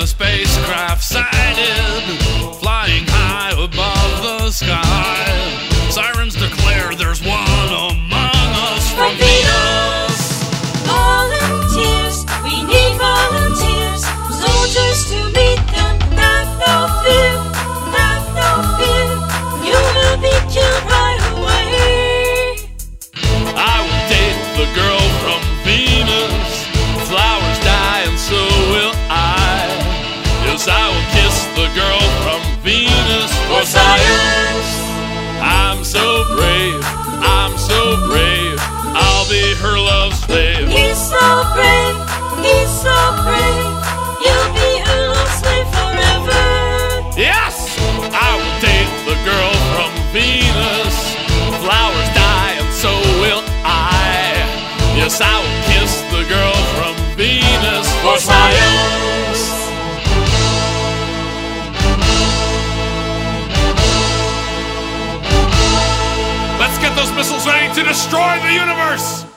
a spacecraft sighted, flying high above the sky. Sirens declare there's one among us from Venus. Volunteers, we need volunteers. Soldiers to meet them, have no fear, have no fear. You will be killed right away. I will date the girl from Venus. Flowers die and so will I. Yes, I will kiss the girl from Venus for science. I'm so brave, I'm so brave. I'll be her love slave. He's so brave, he's so brave. You'll be her love slave forever. Yes, I will date the girl from Venus. Flowers die and so will I. Yes, I will kiss the girl from Venus for science. Let's get those missiles ready to destroy the universe!